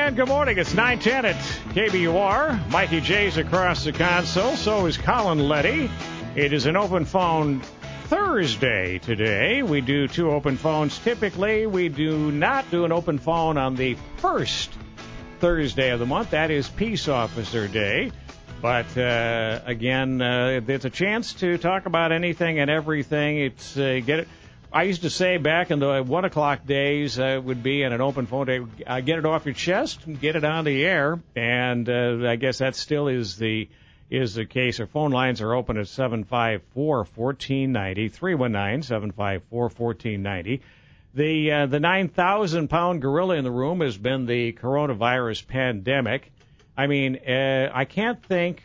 And good morning. It's 9:10 at KBUR. Mikey J's across the console. So is Colin Letty. It is an open phone Thursday today. We do two open phones. Typically, we do not do an open phone on the first Thursday of the month. That is Peace Officer Day. But, again, it's a chance to talk about anything and everything. It's get it. I used to say back in the 1 o'clock days would be in an open phone day, get it off your chest and get it on the air. And I guess that still is the case. Our phone lines are open at 754-1490, 319-754-1490. The 9,000-pound gorilla in the room has been the coronavirus pandemic. I mean, I can't think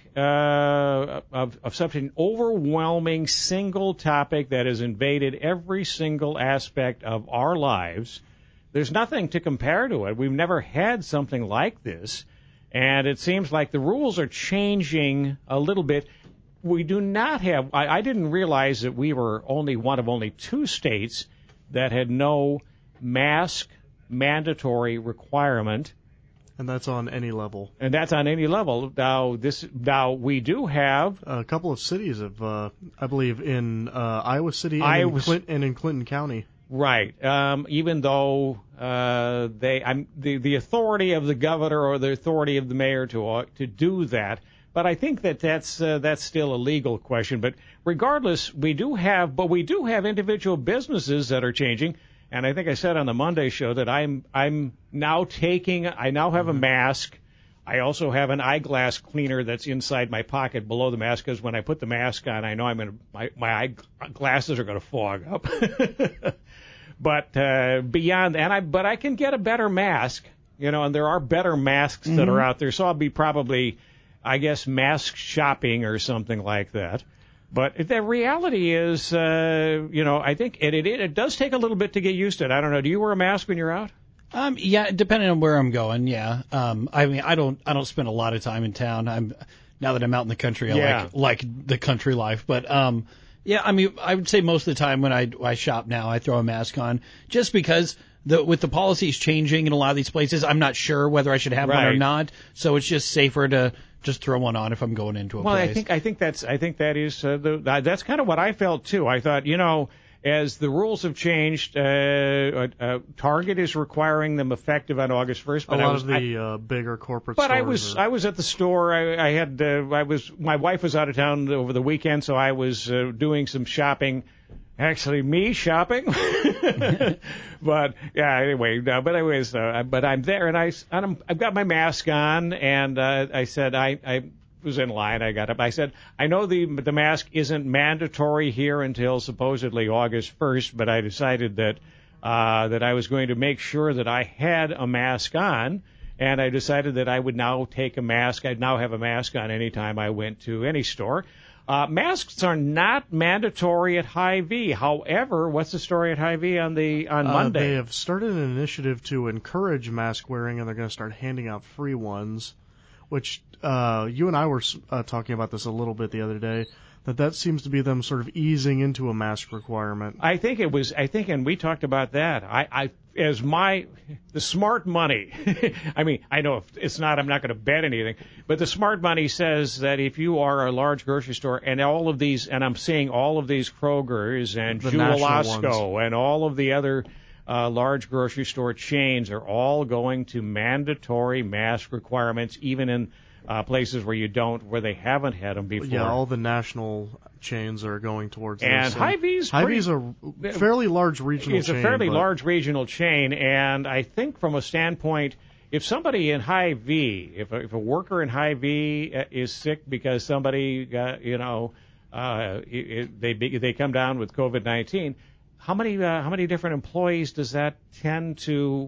of such an overwhelming single topic that has invaded every single aspect of our lives. There's nothing to compare to it. We've never had something like this, and it seems like the rules are changing a little bit. We do not have, I didn't realize that we were only one of only two states that had no mask mandatory requirement. And that's on any level. And that's on any level. Now we do have a couple of cities of, I believe, in Iowa City and in Clinton County. Right. Even though the authority of the governor or the authority of the mayor to do that. But I think that's still a legal question. But regardless, we do have individual businesses that are changing. And I think I said on the Monday show that I'm now I now have a mask. I also have an eyeglass cleaner that's inside my pocket below the mask, because when I put the mask on, I know my eyeglasses are going to fog up. But beyond that, but I can get a better mask, and there are better masks that are out there. So I'll be probably, I guess, mask shopping or something like that. But the reality is, I think it does take a little bit to get used to it. I don't know. Do you wear a mask when you're out? Yeah, depending on where I'm going. Yeah. I mean, I don't spend a lot of time in town. Now that I'm out in the country, I like the country life. But yeah, I mean, I would say most of the time when I shop now, I throw a mask on, just because with the policies changing in a lot of these places, I'm not sure whether I should have one or not. So it's just safer to just throw one on if I'm going into a place. Well, I think that's kind of what I felt too. I thought, as the rules have changed, Target is requiring them effective on August 1st. But a lot of the bigger corporate stores. But I was at the store. My wife was out of town over the weekend, so I was doing some shopping. Actually, me shopping. But yeah, anyway. But I'm there, and I've got my mask on, and I said I was in line. I got up. I said, I know the mask isn't mandatory here until supposedly August 1st, but I decided that I was going to make sure that I had a mask on, and I decided that I would now take a mask. I'd now have a mask on anytime I went to any store. Masks are not mandatory at Hy-Vee. However, what's the story at Hy-Vee on Monday? They have started an initiative to encourage mask wearing, and they're going to start handing out free ones, which you and I were talking about this a little bit the other day, that seems to be them sort of easing into a mask requirement. I think, and we talked about that. The smart money, I mean, I know if it's not, I'm not going to bet anything, but the smart money says that if you are a large grocery store and all of these, and I'm seeing all of these Krogers and Jewel-Osco and all of the other large grocery store chains are all going to mandatory mask requirements, even in places where they haven't had them before. Yeah, all the national chains are going towards this. And Hy-Vee's a fairly large regional chain. It's a fairly large regional chain, and I think from a standpoint, if somebody in Hy-Vee, if a worker in Hy-Vee is sick because somebody got, they come down with COVID-19, how many different employees does that tend to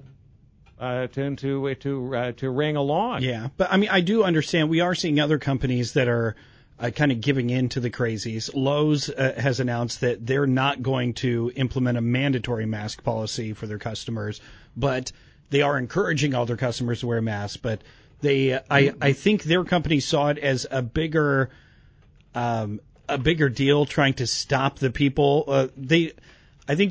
ring along? Yeah, but I mean, I do understand. We are seeing other companies that are kind of giving in to the crazies. Lowe's has announced that they're not going to implement a mandatory mask policy for their customers, but they are encouraging all their customers to wear masks. But I think their company saw it as a bigger deal, trying to stop the people. I think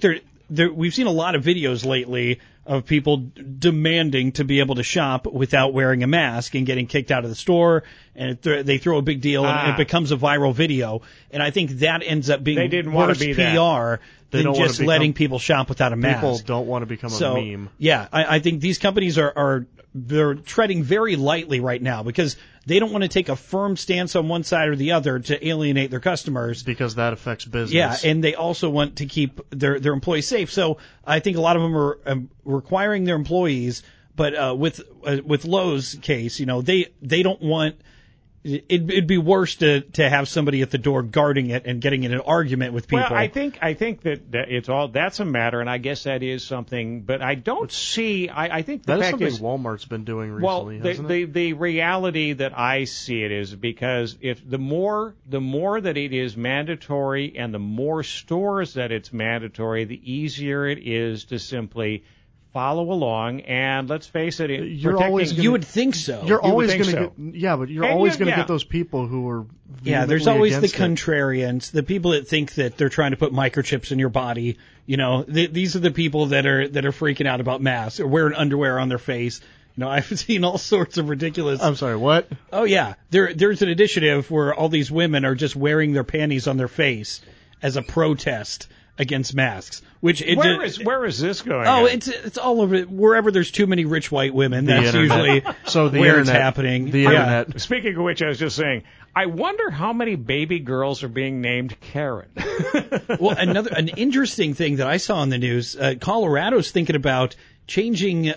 we've seen a lot of videos lately of people demanding to be able to shop without wearing a mask and getting kicked out of the store, and they throw a big deal and it becomes a viral video. And I think that ends up being worse PR than just letting people shop without a mask. People don't want to become a meme. Yeah, I think these companies they're treading very lightly right now because they don't want to take a firm stance on one side or the other to alienate their customers. Because that affects business. Yeah, and they also want to keep their employees safe. So I think a lot of them are requiring their employees, but with Lowe's case, they don't want. It'd be worse to have somebody at the door guarding it and getting in an argument with people. Well, I think that that's a matter, and I guess that is something. But I don't see. I think the fact is something Walmart's been doing recently. Hasn't it? The reality that I see it is because if the more that it is mandatory and the more stores that it's mandatory, the easier it is to simply follow along, and let's face it, you would think so. You're always going to but you're always going to get those people who are there's always the contrarians, the people that think that they're trying to put microchips in your body. These are the people that are freaking out about masks or wearing underwear on their face. I've seen all sorts of ridiculous. I'm sorry, what? Oh yeah, there's an initiative where all these women are just wearing their panties on their face as a protest against masks. Where is this going? Oh, it's all over. Wherever there's too many rich white women, that's usually where it's happening. The internet. Speaking of which, I was just saying, I wonder how many baby girls are being named Karen. Well, an interesting thing that I saw in the news, Colorado's thinking about changing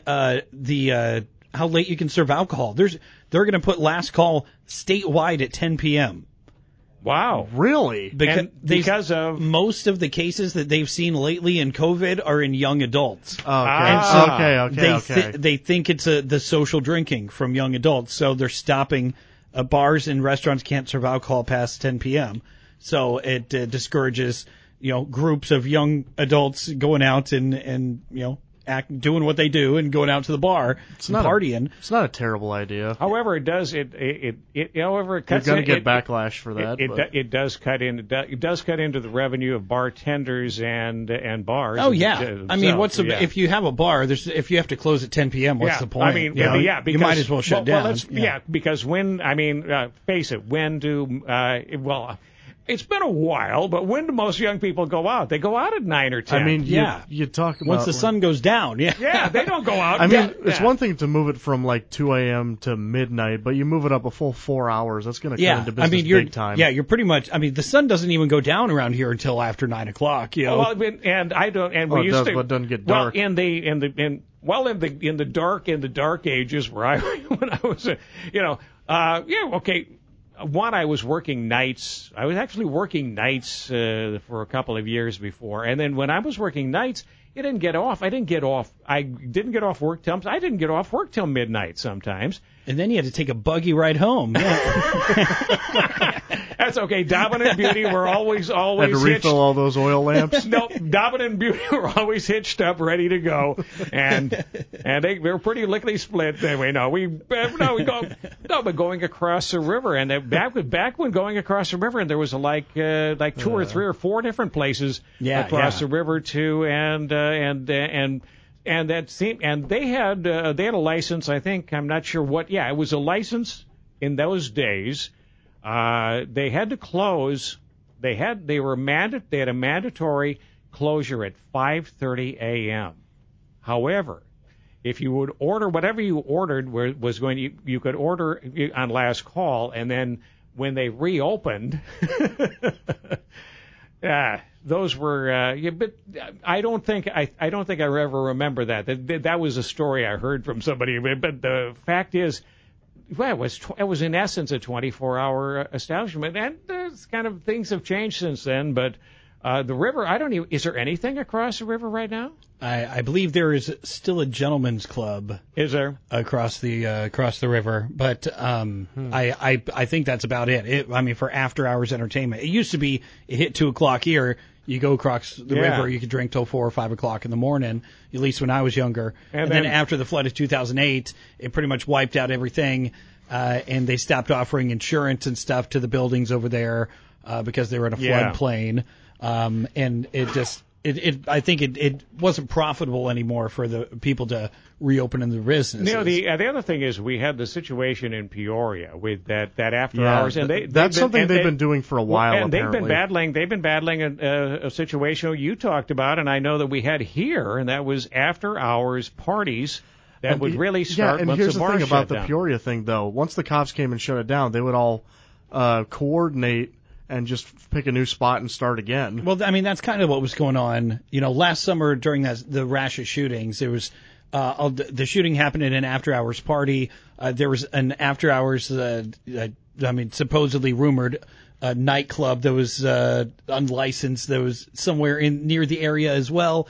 the how late you can serve alcohol. They're going to put last call statewide at 10 p.m. Wow. Really? Because of most of the cases that they've seen lately in COVID are in young adults. Okay. They think it's the social drinking from young adults, so they're stopping. Bars and restaurants can't serve alcohol past 10 p.m. So it discourages, groups of young adults going out and doing what they do and going out to the bar partying. It's not a terrible idea. However, it does it cuts. You're going to get backlash for that. It does cut into the revenue of bartenders and bars. Oh yeah, if you have a bar, if you have to close at 10 p.m., what's the point? Because you might as well shut down. Because face it, when do it's been a while, but when do most young people go out? They go out at 9 or 10. I mean, you talk about once the sun goes down. Yeah, they don't go out. I mean, it's one thing to move it from like 2 a.m. to midnight, but you move it up a full 4 hours. That's going to cut into business big time. Yeah, you're pretty much. I mean, the sun doesn't even go down around here until after 9 o'clock. Well, and I don't. And we used to. But it doesn't get dark. Well, in the dark ages where when I was, One, I was working nights. I was actually working nights for a couple of years before, and then when I was working nights, I didn't get off work till midnight sometimes. And then you had to take a buggy ride home. That's okay. Dobbin and Beauty were always had to hitched. Refill all those oil lamps. No, Dobbin and Beauty were always hitched up, ready to go, and they were pretty lickety split. Anyway, but going across the river, and back when going across the river, and there was like 2 or 3 or 4 different places across the river too, and that seemed, and they had a license. I think, I'm not sure what. Yeah, it was a license in those days. They had to close. They had a mandatory closure at 5:30 a.m. However, if you would order whatever you ordered you could order on last call, and then when they reopened, those were. But I don't think I ever remember that. That was a story I heard from somebody. But the fact is. Well, it was in essence a 24-hour establishment, and kind of things have changed since then. But the river, is there anything across the river right now? I believe there is still a gentleman's club. Is there across the river? But I think that's about it. For after hours entertainment, it used to be it hit 2 o'clock here. You go across the river, you could drink till 4 or 5 o'clock in the morning, at least when I was younger. And then after the flood of 2008, it pretty much wiped out everything, and they stopped offering insurance and stuff to the buildings over there because they were in a floodplain. And it just, I think it wasn't profitable anymore for the people to reopen in the businesses. You know, the other thing is we had the situation in Peoria with that after hours, and that's something they've been doing for a while. And apparently. they've been battling a situation you talked about, and I know that we had here, and that was after hours parties that would really start. And once here's the the thing about the down. Peoria thing, though. Once the cops came and shut it down, they would all coordinate and just pick a new spot and start again. Well, I mean, that's kind of what was going on. You know, last summer during the rash of shootings, there was the shooting happened at an after-hours party. There was an after-hours, supposedly rumored nightclub that was unlicensed. That was somewhere near the area as well.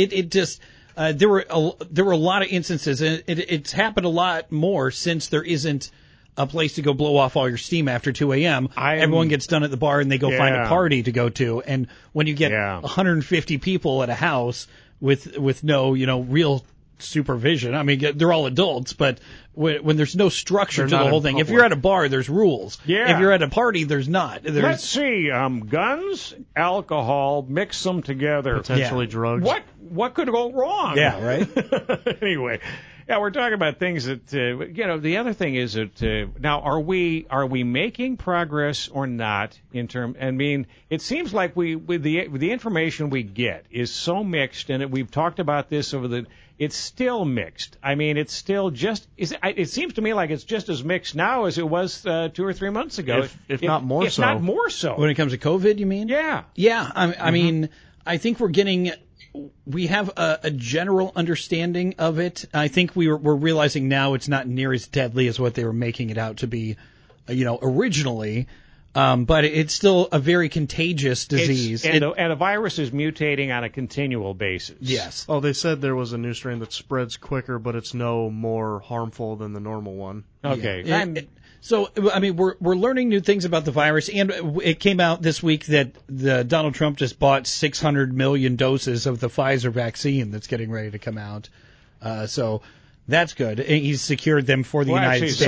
There were a lot of instances, and it's happened a lot more since there isn't a place to go blow off all your steam after 2 a.m. Everyone gets done at the bar and they go find a party to go to. And when you get 150 people at a house with no, real supervision, I mean, they're all adults, but when there's no structure to the whole thing, if you're at a bar, there's rules. Yeah. If you're at a party, there's not. Let's see, guns, alcohol, mix them together. Potentially drugs. What could go wrong? Yeah, right? Anyway. Yeah, we're talking about things that the other thing is that now are we making progress or not in term? I mean, it seems like with the information we get is so mixed, and we've talked about this it's still mixed. I mean, it's still it seems to me like it's just as mixed now as it was 2 or 3 months ago, if not more so. If not more so. When it comes to COVID, you mean? Yeah. Yeah. I mean, I think we have a general understanding of it. I think we're realizing now it's not near as deadly as what they were making it out to be, originally. But it's still a very contagious disease. And the virus is mutating on a continual basis. Yes. Oh, they said there was a new strain that spreads quicker, but it's no more harmful than the normal one. Okay. Yeah. So, I mean, we're learning new things about the virus, and it came out this week that Donald Trump just bought 600 million doses of the Pfizer vaccine that's getting ready to come out. So that's good. He's secured them for the United States.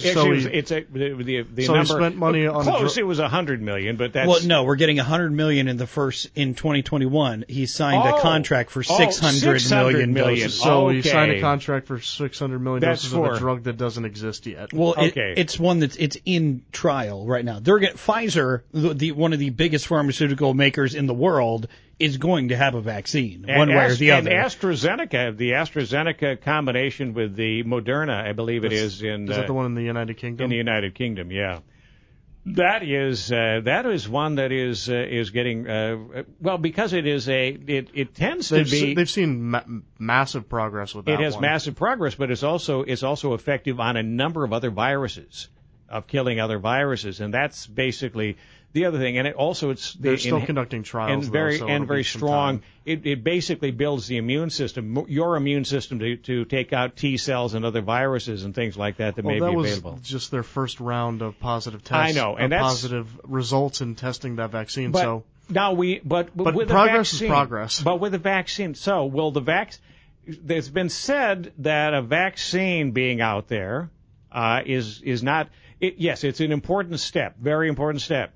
He spent money on it was 100 million, but that's well, no, we're getting 100 million in 2021. He signed a contract for 600 million doses. So he signed a contract for 600 million doses of a drug that doesn't exist yet. Well, it's one it's in trial right now. Pfizer, one of the biggest pharmaceutical makers in the world, is going to have a vaccine, one way or the other. And the AstraZeneca combination with the Moderna, I believe it is in. Is that the one in the United Kingdom? In the United Kingdom, yeah. That is one that is getting because it is it tends to be. They've seen massive progress with that. It has massive progress, but it's also effective on a number of other viruses, of killing other viruses, and that's basically the other thing. And they're still conducting trials, and very strong. It basically builds the immune system, your immune system, to take out T cells and other viruses and things like that may be available. Was just their first round of positive tests. I know, and that's positive results in testing that vaccine. But now but with progress the vaccine, is progress. But with the vaccine, so will the there's been said that a vaccine being out there is not. Yes, it's an important step, very important step.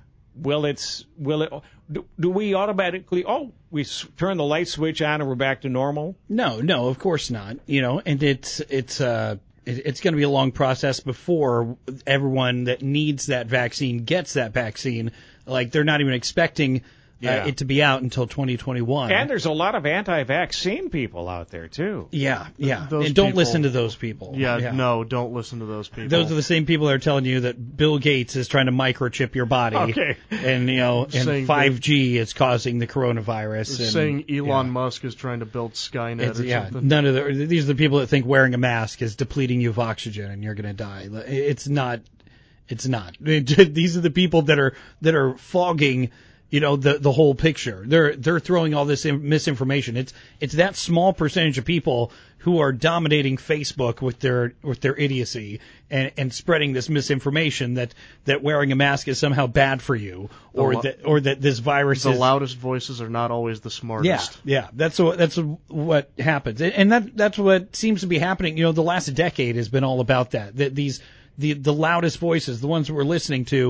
Do we automatically, we turn the light switch on and we're back to normal? No, of course not. And it's going to be a long process before everyone that needs that vaccine gets that vaccine. Like, they're not even expecting it to be out until 2021. And there's a lot of anti-vaccine people out there, too. Yeah. And don't listen to those people. No, don't listen to those people. Those are the same people that are telling you that Bill Gates is trying to microchip your body. Okay. And, and 5G is causing the coronavirus. Saying Elon Musk is trying to build Skynet or something. None of these are the people that think wearing a mask is depleting you of oxygen and you're going to die. It's not. These are the people that are fogging the whole picture. They're throwing all this misinformation. It's that small percentage of people who are dominating Facebook with their idiocy and spreading this misinformation that wearing a mask is somehow bad for you, or that this virus. The loudest voices are not always the smartest. Yeah. That's what happens, and that's what seems to be happening. The last decade has been all about that. That the loudest voices, the ones that we're listening to,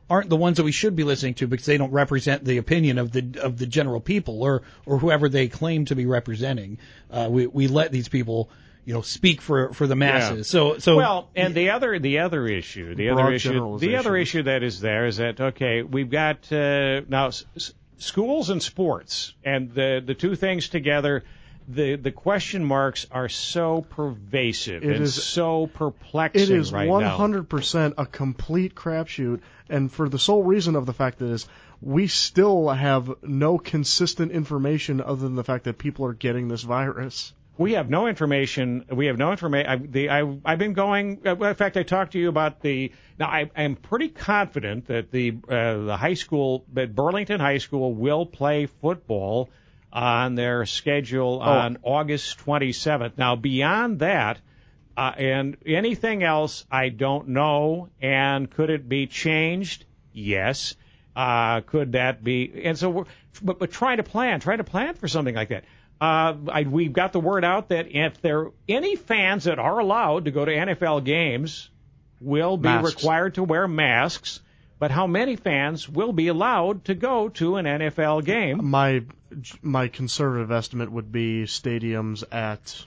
aren't the ones that we should be listening to because they don't represent the opinion of the general people or whoever they claim to be representing. We let these people, speak for the masses. So well, and the other issue that is there is that, okay, we've got now schools and sports, and the two things together. The question marks are so pervasive so perplexing. It is right 100% a complete crapshoot, and for the sole reason of the fact that we still have no consistent information other than the fact that people are getting this virus. We have no information. I've been going. In fact, I talked to you about Now, I am pretty confident that the high school, that Burlington High School, will play football on their schedule on August 27th. Now, beyond that, and anything else, I don't know. And could it be changed? Yes. Could that be? And so, but try to plan for something like that. We've got the word out that if there any fans that are allowed to go to NFL games will be required to wear masks. But how many fans will be allowed to go to an NFL game? My conservative estimate would be stadiums at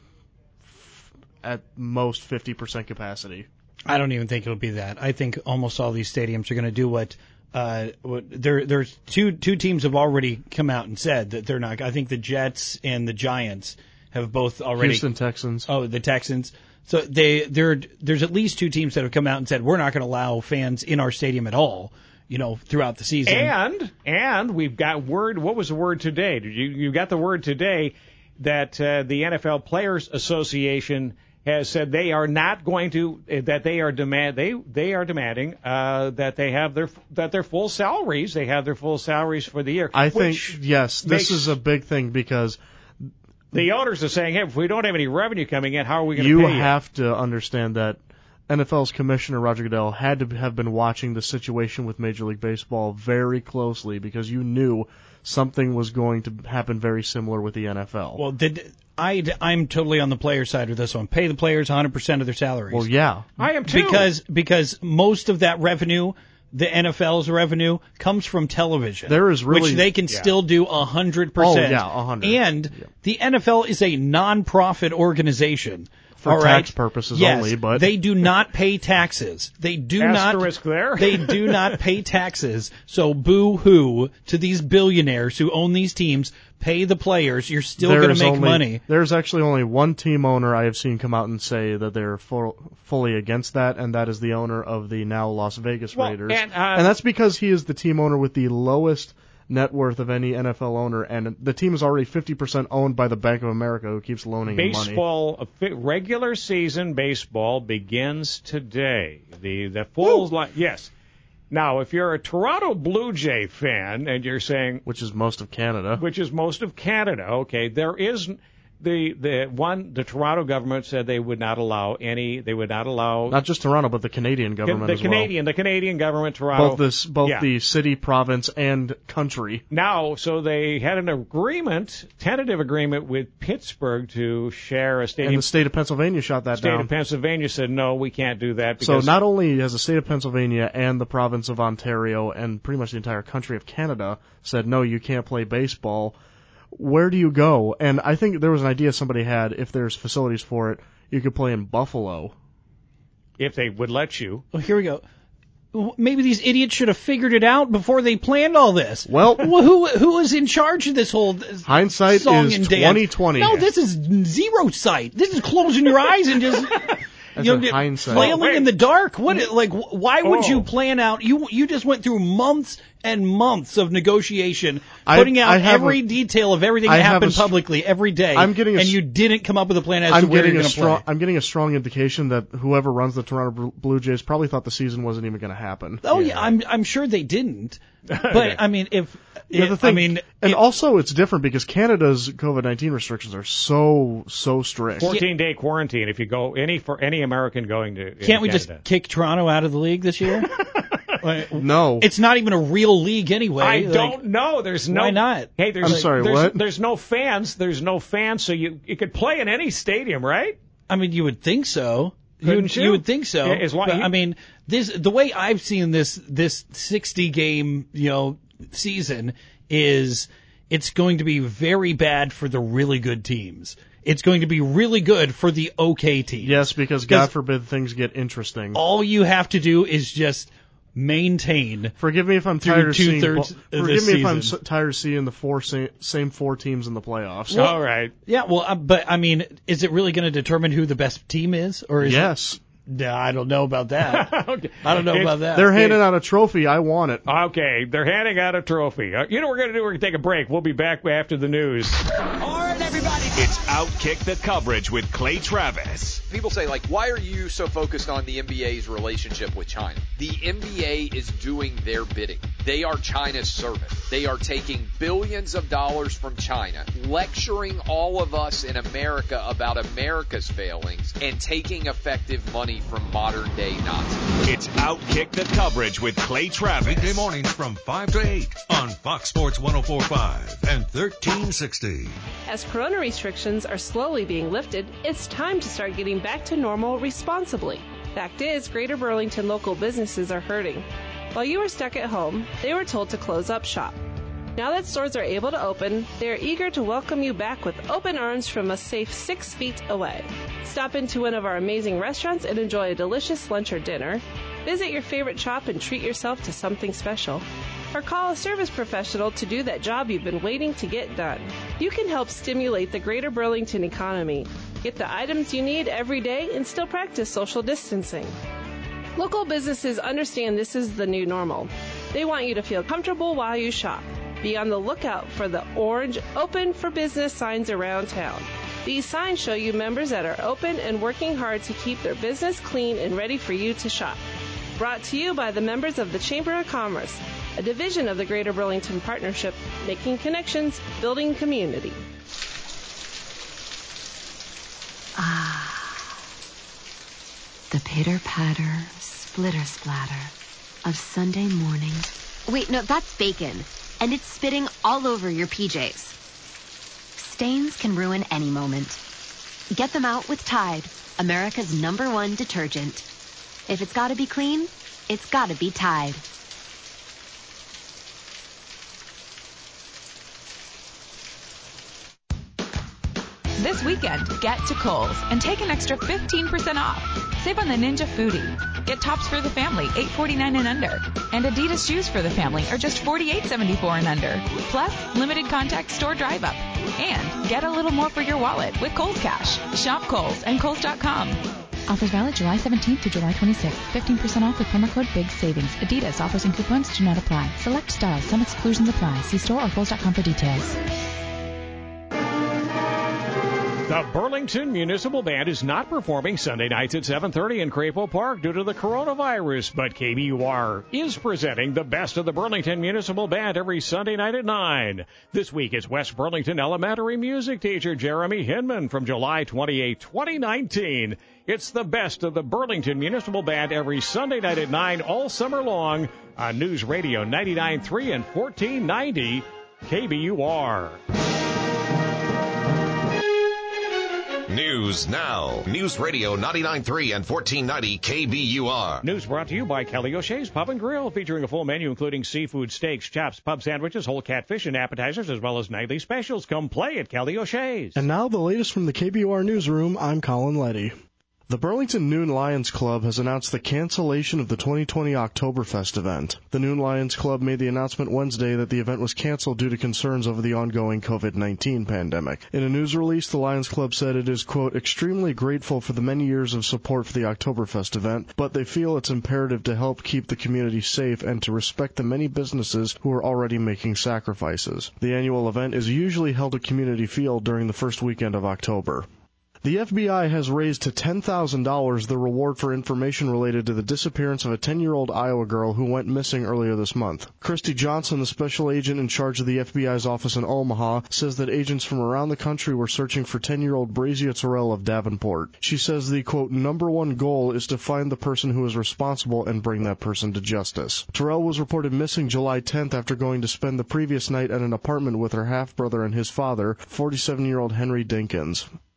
most 50% capacity. I don't even think it'll be that. I think almost all these stadiums are going to do what there's two teams have already come out and said that they're not. I think the Jets and the Giants have both already. Houston Texans. Oh, the Texans. So there's at least two teams that have come out and said we're not going to allow fans in our stadium at all, throughout the season. And we've got word. What was the word today? You got the word today that the NFL Players Association has said they are not going to that they are demanding that they have their full salaries. They have their full salaries for the year. I think yes, this is a big thing because. The owners are saying, hey, if we don't have any revenue coming in, how are we going to pay you? You have to understand that NFL's commissioner, Roger Goodell, had to have been watching the situation with Major League Baseball very closely because you knew something was going to happen very similar with the NFL. Well, I'm totally on the player side of this one. Pay the players 100% of their salaries. Well, yeah. I am too. Because most of that revenue, the NFL's revenue, comes from television. There is really, which they can still do 100%. Oh, yeah, 100%. And the NFL is a non-profit organization. For tax purposes only, but they do not pay taxes. They do Asterisk there. They do not pay taxes. So boo-hoo to these billionaires who own these teams. Pay the players. You're still going to make money. There's actually only one team owner I have seen come out and say that they're fully against that, and that is the owner of the now Las Vegas Raiders. And that's because he is the team owner with the lowest net worth of any NFL owner, and the team is already 50% owned by the Bank of America, who keeps loaning him money. Regular season baseball begins today. The full yes. Now, if you're a Toronto Blue Jay fan and you're saying, which is most of Canada, okay, there is. The Toronto government said they would not allow not just Toronto, but the Canadian government as well. The Canadian government, Toronto. Both the city, province, and country. Now, so they had an tentative agreement with Pittsburgh to share a stadium. And the state of Pennsylvania shot that down. The state of Pennsylvania said, no, we can't do that. So not only has the state of Pennsylvania and the province of Ontario and pretty much the entire country of Canada said, no, you can't play baseball, where do you go? And I think there was an idea somebody had, if there's facilities for it, you could play in Buffalo. If they would let you. Well, here we go. Maybe these idiots should have figured it out before they planned all this. Well, who was in charge of this whole hindsight song is and 2020. No, this is zero sight. This is closing your eyes and just flailing in the dark. Why would you plan out? You just went through months and months of negotiation, putting out every detail of everything that happened publicly every day. And you didn't come up with a plan as to where you're going to play. I'm getting a strong indication that whoever runs the Toronto Blue Jays probably thought the season wasn't even going to happen. Oh yeah, I'm sure they didn't. But I mean, also it's different because Canada's COVID-19 restrictions are so strict. 14-day quarantine if you go for any American going to. Can't we just kick Toronto out of the league this year? No, it's not even a real league anyway. I don't know. There's no. Why not? Hey, what? There's no fans. So you could play in any stadium, right? I mean, you would think so. You would think so. I mean, the way I've seen this 60 game, season is it's going to be very bad for the really good teams. It's going to be really good for the okay teams. Yes, because God forbid things get interesting. All you have to do is just maintain. Forgive me if I'm tired of seeing. Forgive me if I'm tired of seeing the same four teams in the playoffs. Well, all right. Yeah. Well, but I mean, is it really going to determine who the best team is, or is yes? I don't know about that. Okay. I don't know about that. They're handing out a trophy. I want it. Okay, they're handing out a trophy. You know what we're going to do? We're going to take a break. We'll be back after the news. All right, everybody. It's Outkick the Coverage with Clay Travis. People say, why are you so focused on the NBA's relationship with China? The NBA is doing their bidding. They are China's servant. They are taking billions of dollars from China, lecturing all of us in America about America's failings, and taking effective money from modern-day Nazis. It's Outkick the Coverage with Clay Travis. Weekday mornings from 5 to 8 on Fox Sports 104.5 and 1360. As corona restrictions are slowly being lifted, it's time to start getting back to normal responsibly. Fact is, Greater Burlington local businesses are hurting. While you were stuck at home, they were told to close up shop. Now that stores are able to open, they are eager to welcome you back with open arms from a safe 6 feet away. Stop into one of our amazing restaurants and enjoy a delicious lunch or dinner. Visit your favorite shop and treat yourself to something special. Or call a service professional to do that job you've been waiting to get done. You can help stimulate the Greater Burlington economy. Get the items you need every day and still practice social distancing. Local businesses understand this is the new normal. They want you to feel comfortable while you shop. Be on the lookout for the orange Open for Business signs around town. These signs show you members that are open and working hard to keep their business clean and ready for you to shop. Brought to you by the members of the Chamber of Commerce, a division of the Greater Burlington Partnership, making connections, building community. The pitter-patter, splitter-splatter of Sunday morning. Wait, no, that's bacon. And it's spitting all over your PJs. Stains can ruin any moment. Get them out with Tide, America's #1 detergent. If it's gotta be clean, it's gotta be Tide. This weekend, get to Kohl's and take an extra 15% off. Save on the Ninja Foodie. Get tops for the family, $8.49 and under. And Adidas shoes for the family are just $48.74 and under. Plus, limited contact store drive-up. And get a little more for your wallet with Kohl's Cash. Shop Kohl's and Kohl's.com. Offers valid July 17th to July 26th. 15% off with promo code BIG SAVINGS. Adidas offers and coupons do not apply. Select styles. Some exclusions apply. See store or Kohl's.com for details. The Burlington Municipal Band is not performing Sunday nights at 7:30 in Crapo Park due to the coronavirus, but KBUR is presenting the best of the Burlington Municipal Band every Sunday night at 9. This week it's West Burlington Elementary music teacher Jeremy Hinman from July 28, 2019. It's the best of the Burlington Municipal Band every Sunday night at 9 all summer long on News Radio 99.3 and 1490 KBUR. News now. News Radio 99.3 and 1490 KBUR. News brought to you by Kelly O'Shea's Pub and Grill, featuring a full menu including seafood, steaks, chops, pub sandwiches, whole catfish, and appetizers, as well as nightly specials. Come play at Kelly O'Shea's. And now the latest from the KBUR newsroom. I'm Colin Letty. The Burlington Noon Lions Club has announced the cancellation of the 2020 Oktoberfest event. The Noon Lions Club made the announcement Wednesday that the event was canceled due to concerns over the ongoing COVID-19 pandemic. In a news release, the Lions Club said it is, quote, extremely grateful for the many years of support for the Oktoberfest event, but they feel it's imperative to help keep the community safe and to respect the many businesses who are already making sacrifices. The annual event is usually held at Community Field during the first weekend of October. The FBI has raised to $10,000 the reward for information related to the disappearance of a 10-year-old Iowa girl who went missing earlier this month. Christy Johnson, the special agent in charge of the FBI's office in Omaha, says that agents from around the country were searching for 10-year-old Brazia Terrell of Davenport. She says the, quote, #1 goal is to find the person who is responsible and bring that person to justice. Terrell was reported missing July 10th after going to spend the previous night at an apartment with her half-brother and his father, 47-year-old Henry Dinkins.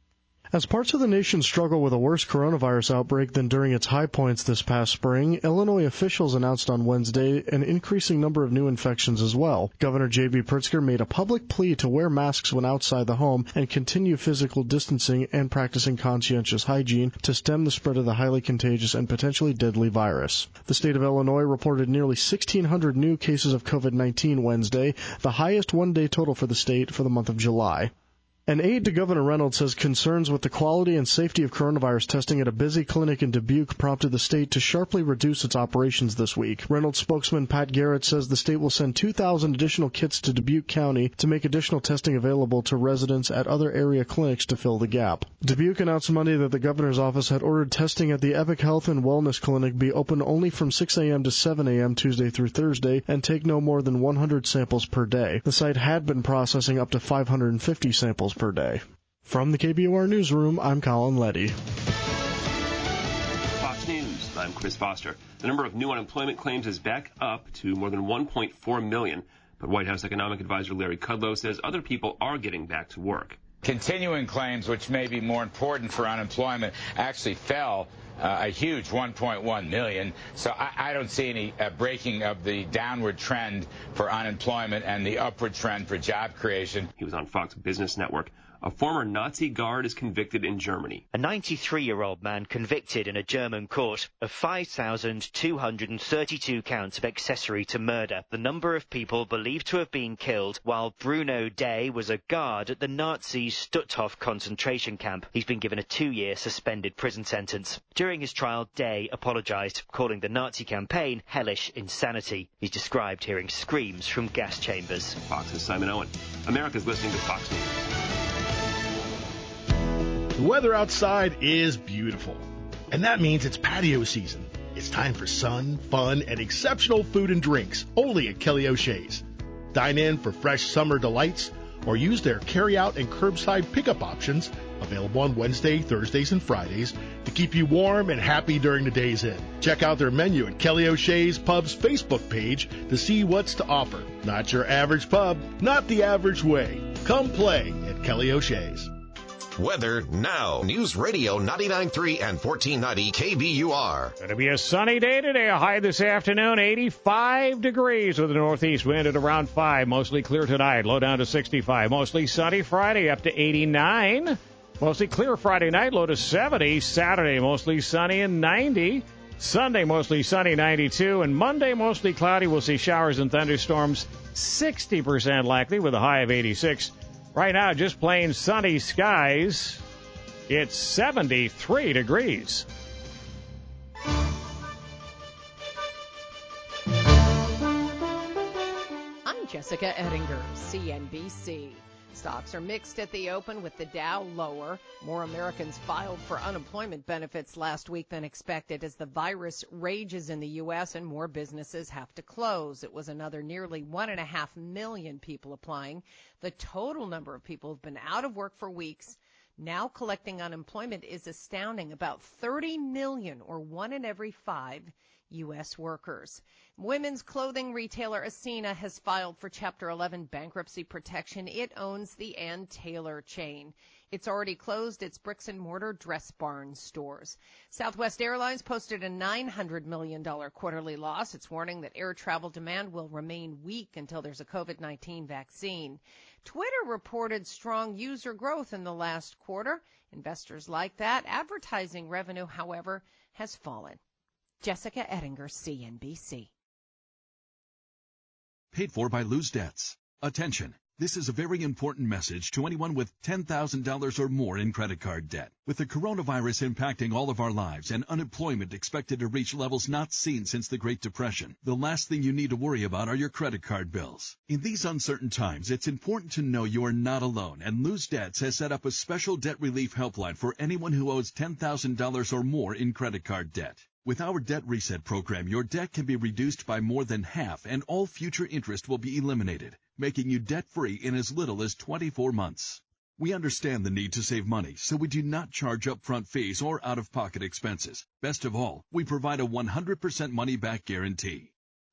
As parts of the nation struggle with a worse coronavirus outbreak than during its high points this past spring, Illinois officials announced on Wednesday an increasing number of new infections as well. Governor J.B. Pritzker made a public plea to wear masks when outside the home and continue physical distancing and practicing conscientious hygiene to stem the spread of the highly contagious and potentially deadly virus. The state of Illinois reported nearly 1,600 new cases of COVID-19 Wednesday, the highest one-day total for the state for the month of July. An aide to Governor Reynolds says concerns with the quality and safety of coronavirus testing at a busy clinic in Dubuque prompted the state to sharply reduce its operations this week. Reynolds spokesman Pat Garrett says the state will send 2,000 additional kits to Dubuque County to make additional testing available to residents at other area clinics to fill the gap. Dubuque announced Monday that the governor's office had ordered testing at the Epic Health and Wellness Clinic be open only from 6 a.m. to 7 a.m. Tuesday through Thursday and take no more than 100 samples per day. The site had been processing up to 550 samples per day. From the KBOR Newsroom, I'm Colin Letty. Fox News, I'm Chris Foster. The number of new unemployment claims is back up to more than 1.4 million, but White House economic advisor Larry Kudlow says other people are getting back to work. Continuing claims, which may be more important for unemployment, actually fell a huge 1.1 million. So I don't see any breaking of the downward trend for unemployment and the upward trend for job creation. He was on Fox Business Network. A former Nazi guard is convicted in Germany. A 93-year-old man convicted in a German court of 5,232 counts of accessory to murder, the number of people believed to have been killed while Bruno Day was a guard at the Nazi Stutthof concentration camp. He's been given a 2-year suspended prison sentence. During his trial, Day apologized, calling the Nazi campaign hellish insanity. He's described hearing screams from gas chambers. Fox's Simon Owen. America's listening to Fox News. The weather outside is beautiful, and that means it's patio season. It's time for sun, fun, and exceptional food and drinks, only at Kelly O'Shea's. Dine in for fresh summer delights, or use their carry-out and curbside pickup options, available on Wednesday, Thursdays, and Fridays, to keep you warm and happy during the day's in. Check out their menu at Kelly O'Shea's Pub's Facebook page to see what's to offer. Not your average pub, not the average way. Come play at Kelly O'Shea's. Weather now. News Radio 99.3 and 1490 KBUR. Going to be a sunny day today. A high this afternoon, 85 degrees with a northeast wind at around 5. Mostly clear tonight. Low down to 65. Mostly sunny Friday up to 89. Mostly clear Friday night. Low to 70. Saturday mostly sunny and 90. Sunday mostly sunny, 92. And Monday mostly cloudy. We'll see showers and thunderstorms, 60% likely with a high of 86. Right now, just plain sunny skies. It's 73 degrees. I'm Jessica Ettinger, CNBC. Stocks are mixed at the open with the Dow lower. More Americans filed for unemployment benefits last week than expected as the virus rages in the U.S. and more businesses have to close. It was another nearly 1.5 million people applying. The total number of people who've been out of work for weeks now collecting unemployment is astounding. About 30 million, or 1 in every 5 U.S. workers. Women's clothing retailer Ascena has filed for Chapter 11 bankruptcy protection. It owns the Ann Taylor chain. It's already closed its bricks-and-mortar Dress Barn stores. Southwest Airlines posted a $900 million quarterly loss. It's warning that air travel demand will remain weak until there's a COVID-19 vaccine. Twitter reported strong user growth in the last quarter. Investors like that. Advertising revenue, however, has fallen. Jessica Ettinger, CNBC. Paid for by Lose Debts. Attention. This is a very important message to anyone with $10,000 or more in credit card debt. With the coronavirus impacting all of our lives and unemployment expected to reach levels not seen since the Great Depression, the last thing you need to worry about are your credit card bills. In these uncertain times, it's important to know you are not alone, and Lose Debts has set up a special debt relief helpline for anyone who owes $10,000 or more in credit card debt. With our Debt Reset program, your debt can be reduced by more than half, and all future interest will be eliminated, making you debt-free in as little as 24 months. We understand the need to save money, so we do not charge upfront fees or out-of-pocket expenses. Best of all, we provide a 100% money-back guarantee.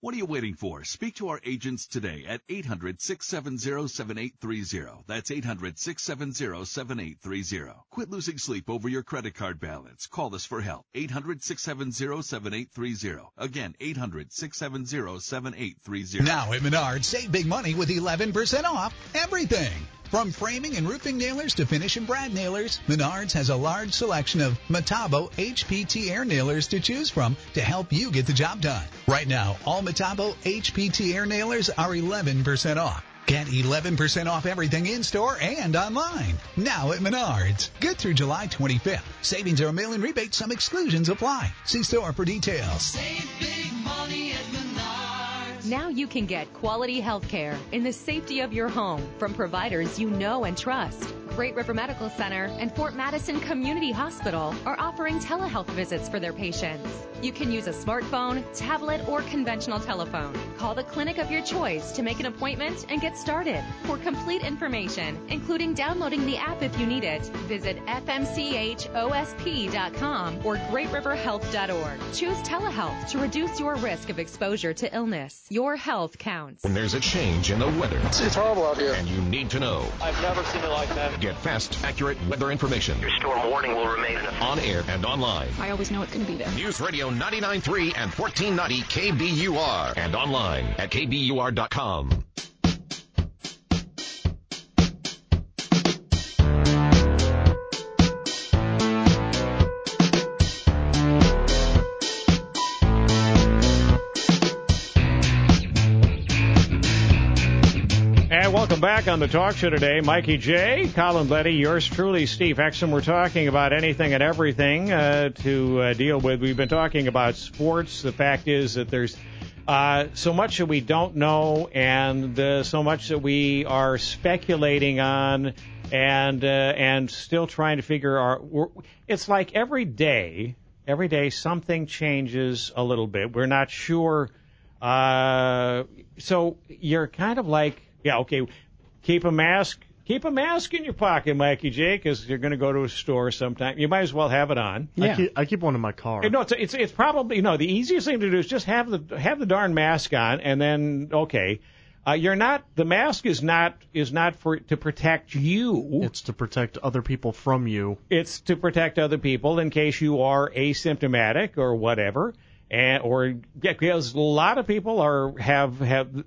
What are you waiting for? Speak to our agents today at 800-670-7830. That's 800-670-7830. Quit losing sleep over your credit card balance. Call us for help. 800-670-7830. Again, 800-670-7830. Now at Menards, save big money with 11% off everything. From framing and roofing nailers to finish and brad nailers, Menards has a large selection of Metabo HPT air nailers to choose from to help you get the job done. Right now, all Metabo HPT air nailers are 11% off. Get 11% off everything in-store and online. Now at Menards. Good through July 25th. Savings are a mail-in rebate. Some exclusions apply. See store for details. Save big money at Menards. Now you can get quality health care in the safety of your home from providers you know and trust. Great River Medical Center and Fort Madison Community Hospital are offering telehealth visits for their patients. You can use a smartphone, tablet, or conventional telephone. Call the clinic of your choice to make an appointment and get started. For complete information, including downloading the app if you need it, visit fmchosp.com or greatriverhealth.org. Choose telehealth to reduce your risk of exposure to illness. Your health counts. When there's a change in the weather, it's horrible out here, and you need to know. I've never seen it like that. Get fast, accurate weather information. Your storm warning will remain on air and online. I always know it's going to be there. News Radio 99.3 and 1490 KBUR, and online at KBUR.com. Welcome back on the talk show today. Mikey J, Colin Letty, yours truly, Steve Hexum. We're talking about anything and everything to deal with. We've been talking about sports. The fact is that there's so much that we don't know and so much that we are speculating on and still trying to figure out. It's like every day something changes a little bit. We're not sure. So you're kind of like, yeah, okay, keep a mask in your pocket, Mikey J, because you're going to go to a store sometime. You might as well have it on. Yeah. I keep one in my car. No, it's probably, the easiest thing to do is just have the darn mask on, and then, okay, the mask is not to protect you. It's to protect other people from you. It's to protect other people in case you are asymptomatic or whatever, because a lot of people have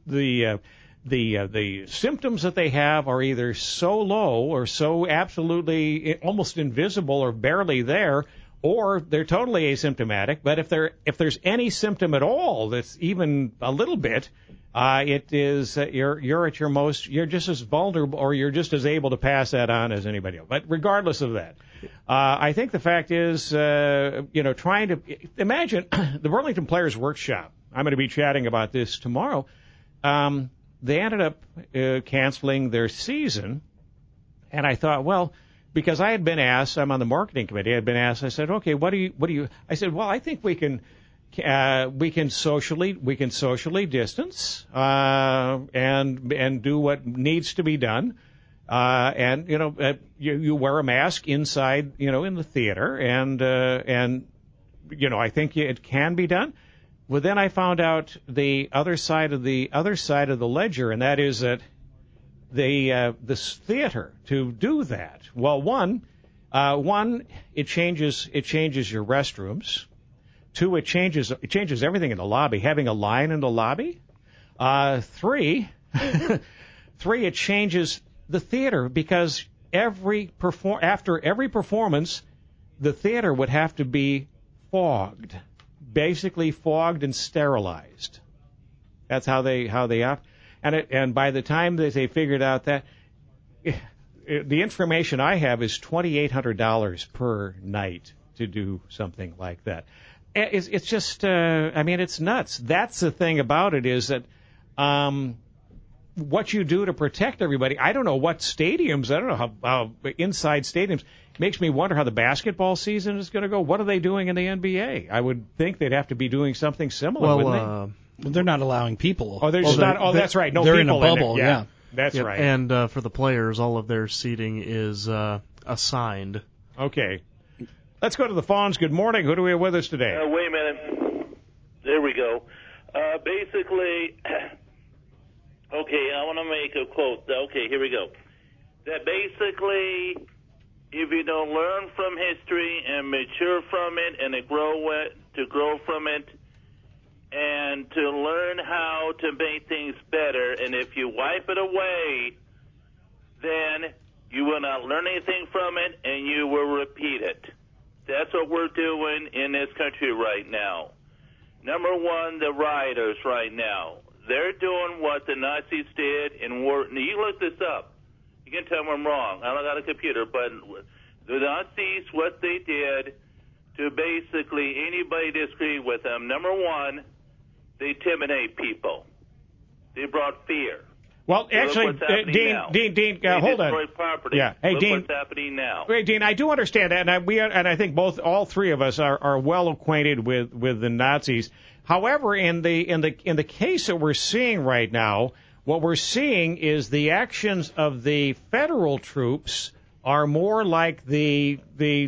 the symptoms that they have are either so low or so absolutely almost invisible or barely there, or they're totally asymptomatic. But if there's any symptom at all that's even a little bit, it is you're at your most, you're just as vulnerable, or you're just as able to pass that on as anybody else. But regardless of that, I think the fact is, trying to imagine the Burlington Players Workshop. I'm going to be chatting about this tomorrow. They ended up canceling their season, and I thought, well, because I had been asked, I'm on the marketing committee, I had been asked, I said, okay, what do you? I said, well, I think we can socially distance and do what needs to be done, and you wear a mask inside, in the theater, and I think it can be done. Well, then I found out the other side of the ledger, and that is that this theater, to do that, well, one, it changes your restrooms. Two, it changes everything in the lobby. Having a line in the lobby. Three, it changes the theater, because after every performance, the theater would have to be fogged. Basically fogged and sterilized. That's how they operate. And by the time that they figured out that, the information I have is $2,800 per night to do something like that. It's just, it's nuts. That's the thing about it, is that what you do to protect everybody. I don't know what stadiums. I don't know how inside stadiums. Makes me wonder how the basketball season is going to go. What are they doing in the NBA? I would think they'd have to be doing something similar, wouldn't they? Well, they're not allowing people. Oh, that's right. No, they're people in a bubble. Yeah. That's right. And for the players, all of their seating is assigned. Okay. Let's go to the phones. Good morning. Who do we have with us today? Wait a minute. There we go. Basically, okay, I want to make a quote. Okay, here we go. That basically, if you don't learn from history and mature from it and to grow from it, and to learn how to make things better, and if you wipe it away, then you will not learn anything from it, and you will repeat it. That's what we're doing in this country right now. Number one, the rioters right now. They're doing what the Nazis did in war. Now, you look this up. You can tell me I'm wrong. I don't got a computer, but the Nazis, what they did to basically anybody disagree with them, number one, they intimidate people. They brought fear. Well, actually, Dean, hold on. Property. Yeah. Hey, Look Dean. what's happening now. Hey, Dean, I do understand that, and I think all three of us are well acquainted with the Nazis. However, in the case that we're seeing right now, what we're seeing is the actions of the federal troops are more like the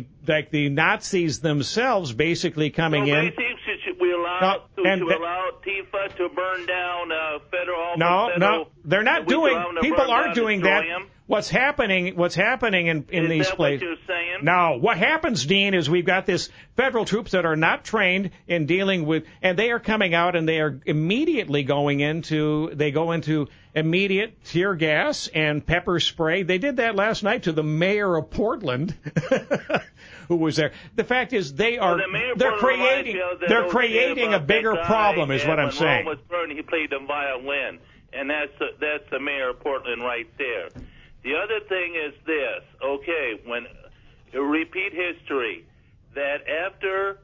Nazis themselves, basically coming in. Should we allow Tifa to burn down federal? No, they're not doing. People aren't doing that. What's happening in these places? What you're saying? No, what happens, Dean, is we've got this federal troops that are not trained in dealing with, and they are coming out and they are immediately going into immediate tear gas and pepper spray. They did that last night to the mayor of Portland, who was there. The fact is, they're creating a bigger problem, is what I'm saying. When Rome was burned, he played the violin, and that's the mayor of Portland right there. The other thing is this, okay, when you repeat history, that after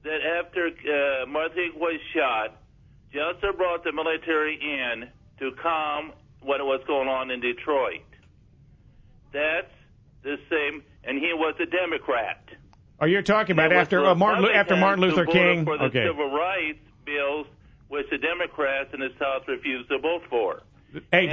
Martin King was shot, Johnson brought the military in to calm what was going on in Detroit. That's the same, and he was a Democrat. Oh, you're talking about after Martin Luther King? For the Okay. civil rights bills, which the Democrats in the South refused to vote for. Hey,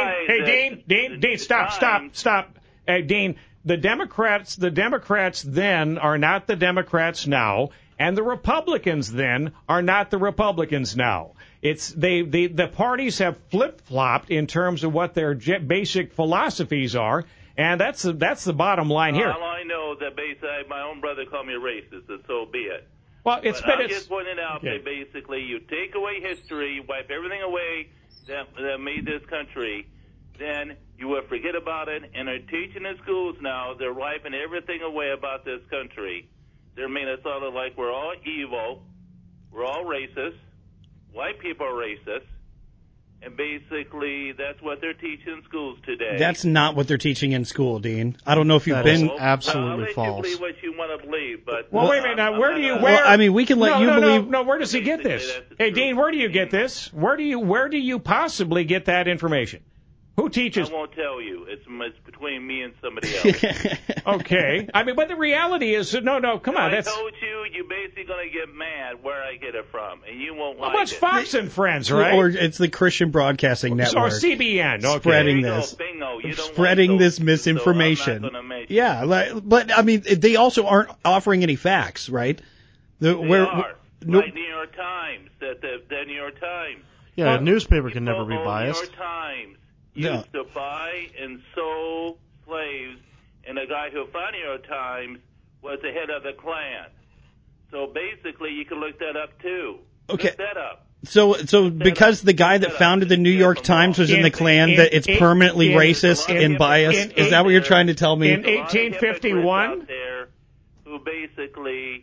Dean, stop. Hey, Dean, the Democrats then are not the Democrats now, and the Republicans then are not the Republicans now. It's the parties have flip-flopped in terms of what their basic philosophies are, and that's the bottom line here. All I know that my own brother called me a racist, and so be it. Well, I'm just pointing out that basically you take away history, wipe everything away that made this country, then you will forget about it. And they're teaching in schools now, they're wiping everything away about this country. They're making us all look like we're all evil, we're all racist, white people are racist, and basically that's what they're teaching in schools today. That's not what they're teaching in school, Dean. I don't know if you've been absolutely false. I'll let you believe what you want to believe, but well, wait a minute. Now, we can let you believe. No, where does he get this? Hey, Dean, where do you get this? Where do you possibly get that information? Who teaches? I won't tell you. It's between me and somebody else. Okay. I mean, but the reality is, no, come on. I told you, you're basically going to get mad where I get it from, and you won't like it. What's Fox and Friends, right? Or it's the Christian Broadcasting Network. Or CBN. Okay. Spreading this misinformation. So yeah, but I mean, they also aren't offering any facts, right? They are. Like New York Times. The New York Times. Yeah, a newspaper can never be biased. New York Times used to buy and sold slaves, and the guy who found New York Times was the head of the Klan. So basically, you can look that up too. Okay. Look that up. So because the guy that founded the New York Times was in the Klan, that it's permanently racist and biased? Is that what you're trying to tell me? In 1851? There who basically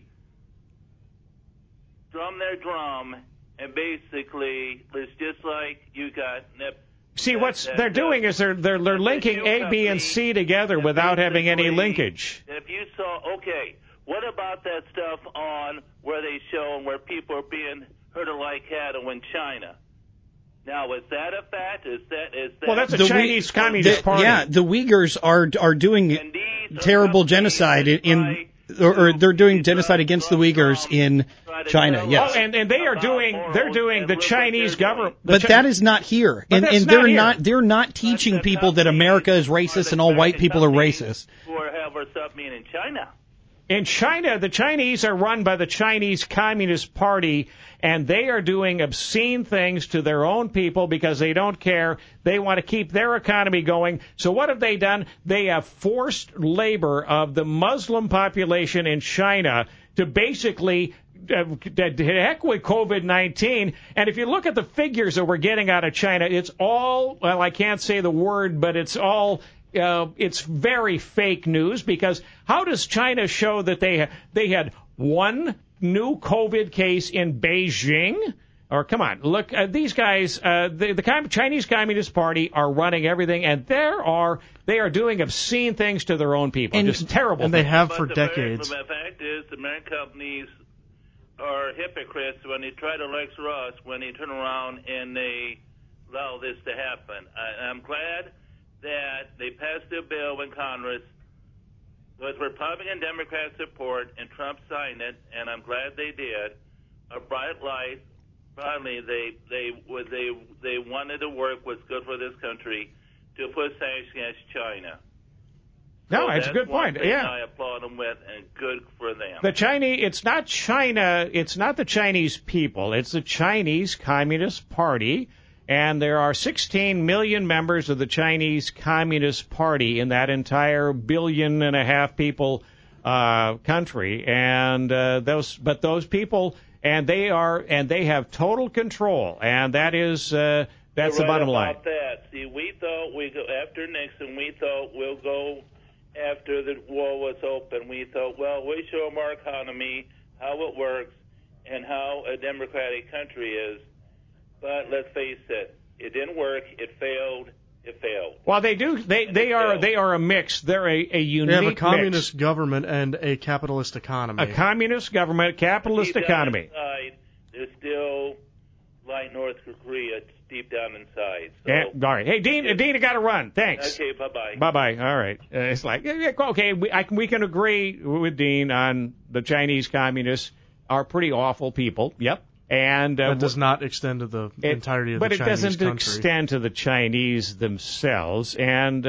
drum their drum, and basically it's just like you got. See, what they're doing is they're linking A, B, and C together without having any linkage. If you saw, okay, what about that stuff on where they show where people are being herded like cattle in China? Now, is that a fact? Is that? Well, that's the Chinese Communist Party. Yeah, the Uyghurs are doing terrible genocide or they're doing genocide against the Uyghurs in China. Yes. Oh, and they're doing the Chinese government. But that is not here. And they're not teaching people that America is racist and all white people are racist. Or have stuff being in China. In China, the Chinese are run by the Chinese Communist Party, and they are doing obscene things to their own people because they don't care. They want to keep their economy going. So what have they done? They have forced labor of the Muslim population in China to basically heck with COVID-19. And if you look at the figures that we're getting out of China, it's all, well, I can't say the word, but it's all it's very fake news, because how does China show that they had one new COVID case in Beijing? Or come on, look, these guys, the Chinese Communist Party are running everything, and they are doing obscene things to their own people, and just terrible. And things. they have for decades. The fact is, the American companies are hypocrites when they try to lecture us, when they turn around and they allow this to happen. I'm glad that they passed a bill in Congress with Republican and Democrat support, and Trump signed it, and I'm glad they did. A bright light. Finally, they wanted to work what's good for this country to put sanctions against China. No, so it's a good point. Yeah, I applaud them with, and good for them. The Chinese, it's not China, it's not the Chinese people, it's the Chinese Communist Party. And there are 16 million members of the Chinese Communist Party in that entire 1.5 billion people country, and those people, and they have total control, and that's the bottom line. About that. See, we thought after Nixon, we thought we'll go after the war was open. We thought, well, we show them our economy, how it works, and how a democratic country is. But let's face it, it didn't work. It failed. It failed. Well, they do. They are a mix. They're a unique mix. They have a communist mix. Government and a capitalist economy. A communist government, capitalist economy. They're still like North Korea, deep down inside. So. Yeah, all right. Hey, Dean, I got to run. Thanks. Okay, bye-bye. Bye-bye. All right. It's like, okay, we can agree with Dean on the Chinese communists are pretty awful people. Yep. And that does not extend to the entirety of the Chinese country. But it doesn't extend to the Chinese themselves. And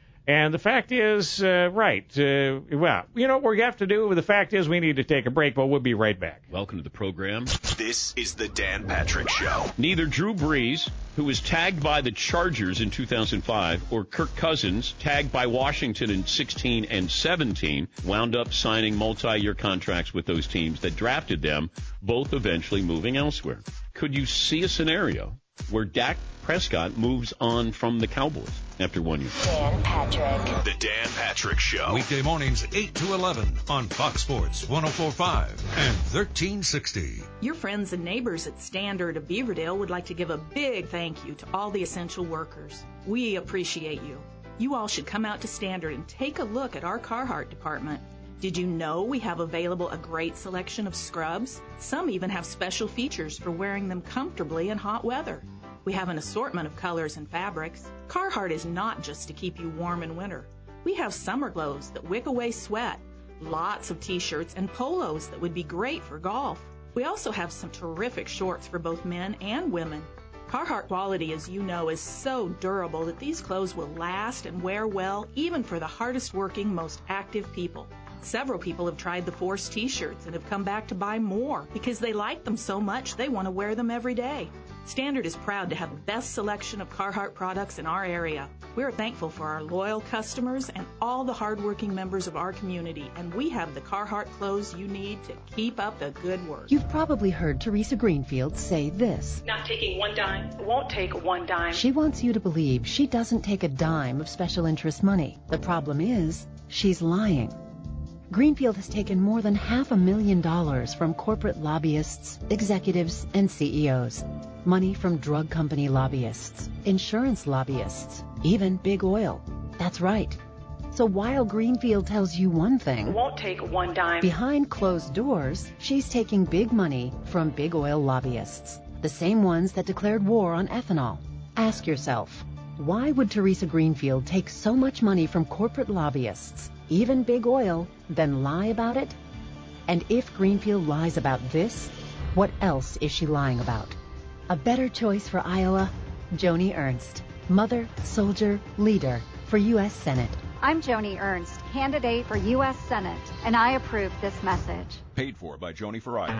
the fact is, right. Well, you know what we have to do? The fact is we need to take a break, but we'll be right back. Welcome to the program. This is the Dan Patrick Show. Neither Drew Brees, who was tagged by the Chargers in 2005, or Kirk Cousins, tagged by Washington in 16 and 17, wound up signing multi-year contracts with those teams that drafted them, both eventually moving elsewhere. Could you see a scenario where Dak Prescott moves on from the Cowboys after 1 year? Dan Patrick. The Dan Patrick Show. Weekday mornings 8 to 11 on Fox Sports 104.5 and 1360. Your friends and neighbors at Standard of Beaverdale would like to give a big thank you to all the essential workers. We appreciate you. You all should come out to Standard and take a look at our Carhartt department. Did you know we have available a great selection of scrubs? Some even have special features for wearing them comfortably in hot weather. We have an assortment of colors and fabrics. Carhartt is not just to keep you warm in winter. We have summer clothes that wick away sweat, lots of t-shirts and polos that would be great for golf. We also have some terrific shorts for both men and women. Carhartt quality, as you know, is so durable that these clothes will last and wear well even for the hardest working, most active people. Several people have tried the Force t-shirts and have come back to buy more because they like them so much they want to wear them every day. Standard is proud to have the best selection of Carhartt products in our area. We are thankful for our loyal customers and all the hardworking members of our community, and we have the Carhartt clothes you need to keep up the good work. You've probably heard Teresa Greenfield say this. Not taking one dime. Won't take one dime. She wants you to believe she doesn't take a dime of special interest money. The problem is, she's lying. Greenfield has taken more than $500,000 from corporate lobbyists, executives, and CEOs. Money from drug company lobbyists, insurance lobbyists, even big oil. That's right. So while Greenfield tells you one thing, won't take one dime, behind closed doors, she's taking big money from big oil lobbyists, the same ones that declared war on ethanol. Ask yourself, why would Teresa Greenfield take so much money from corporate lobbyists, even big oil, then lie about it? And if Greenfield lies about this, what else is she lying about? A better choice for Iowa? Joni Ernst, mother, soldier, leader for U.S. Senate. I'm Joni Ernst, candidate for U.S. Senate, and I approve this message. Paid for by Joni Ferrari.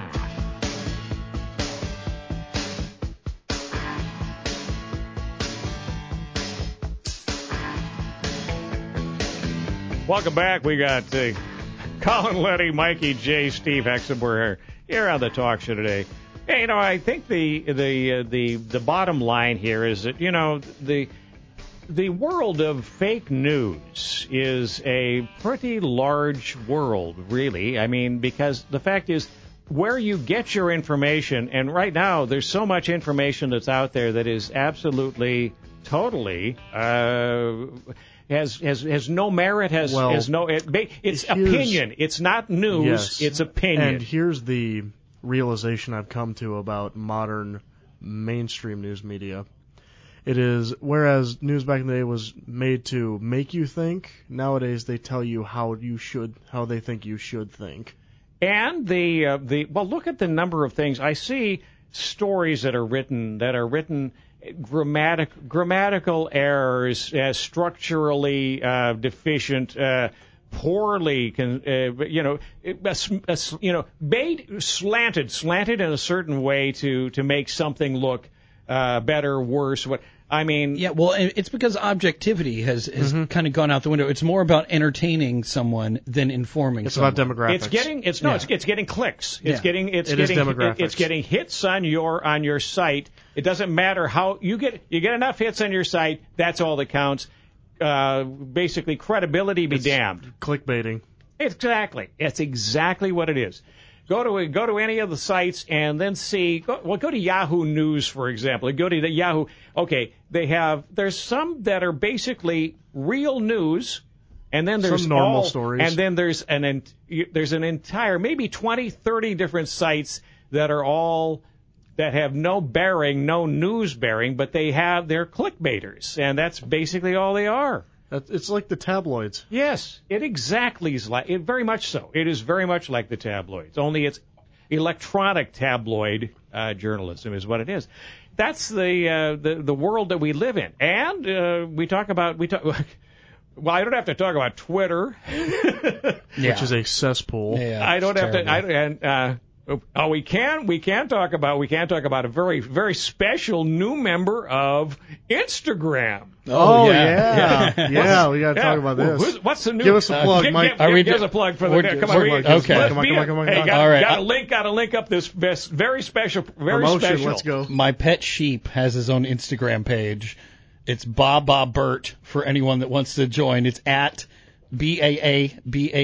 Welcome back. We got Colin Letty, Mikey J, Steve Hexenberg here on the talk show today. Hey, I think the bottom line here is that the world of fake news is a pretty large world, really. I mean, because the fact is, where you get your information, and right now there's so much information that's out there that is absolutely, totally has no merit, it's opinion. It's not news, yes. It's opinion. And here's the realization I've come to about modern mainstream news media. It is, whereas news back in the day was made to make you think, nowadays they tell you how they think you should think. And look at the number of things. I see stories that are written grammatical errors, structurally deficient, poorly, slanted in a certain way to make something look better, worse. Yeah, well, it's because objectivity has kind of gone out the window. It's more about entertaining someone than informing someone. It's about demographics. It's getting clicks. It's demographics. It's getting hits on your site. It doesn't matter how you get enough hits on your site. That's all that counts. Basically, credibility be damned. Clickbaiting. Exactly. It's exactly what it is. Go to any of the sites and then see. Go to Yahoo News, for example. Go to the Yahoo. Okay, there's some that are basically real news, and then there's some normal stories, and then there's an entire maybe 20, 30 different sites that have no bearing, no news bearing, but they're clickbaiters, and that's basically all they are. It's like the tabloids. Yes, it exactly is like it. Very much so. It is very much like the tabloids. Only it's electronic tabloid journalism is what it is. That's the world that we live in. And we talk. Well, I don't have to talk about Twitter, which is a cesspool. Yeah, I don't have to. We can talk about a very, very special new member of Instagram. Oh yeah. We got to talk about this. What's the new? Give us a plug, Mike. Give us a plug for the. Come on, okay. Come on. Hey, all right. Got to link up this very special, Let's go. My pet sheep has his own Instagram page. It's Bert for anyone that wants to join. It's at BAABERT.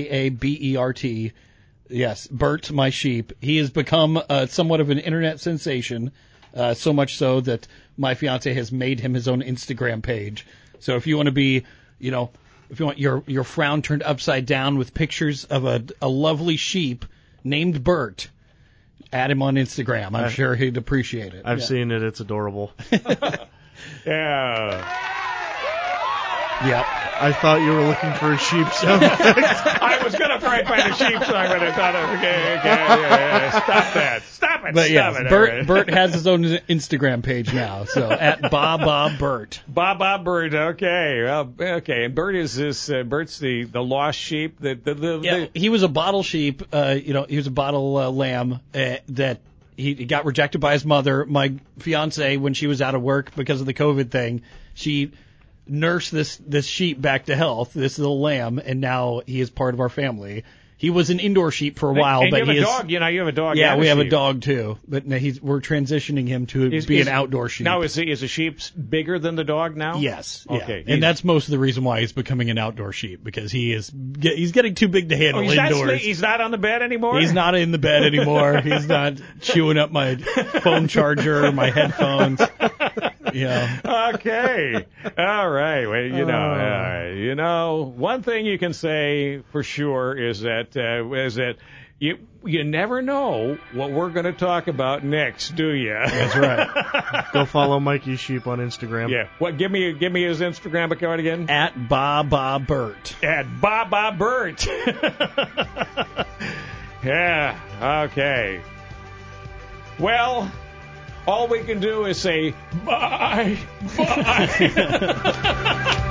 Yes, Bert, my sheep. He has become somewhat of an internet sensation, so much so that my fiance has made him his own Instagram page. So if you want to be, if you want your frown turned upside down with pictures of a lovely sheep named Bert, add him on Instagram. I'm sure he'd appreciate it. I've seen it. It's adorable. Yeah. Yep. I thought you were looking for a sheep sound effect. I was going to try and find a sheep song, but I thought, okay, stop it. But yes, Bert has his own Instagram page now, so at Bert. Bert, okay. Well, okay, and Bert is Bert's the lost sheep. He was a bottle sheep, he was a bottle lamb that he got rejected by his mother. My fiance, when she was out of work because of the COVID thing, she nurse this sheep back to health, this little lamb, and now he is part of our family. He was an indoor sheep for a while, and but you have a dog. You have a dog. Yeah, we have a dog too, but now we're transitioning him to be an outdoor sheep. Now, is a sheep bigger than the dog now? Yes. Okay. Yeah. And that's most of the reason why he's becoming an outdoor sheep, because he's getting too big to handle indoors. He's not on the bed anymore? He's not in the bed anymore. He's not chewing up my phone charger or my headphones. Yeah. Okay. All right. Well, one thing you can say for sure is that you never know what we're going to talk about next, do you? That's right. Go follow Mikey Sheep on Instagram. Yeah. What? Give me his Instagram account again. At Bert. At Bert. Yeah. Okay. Well, all we can do is say bye.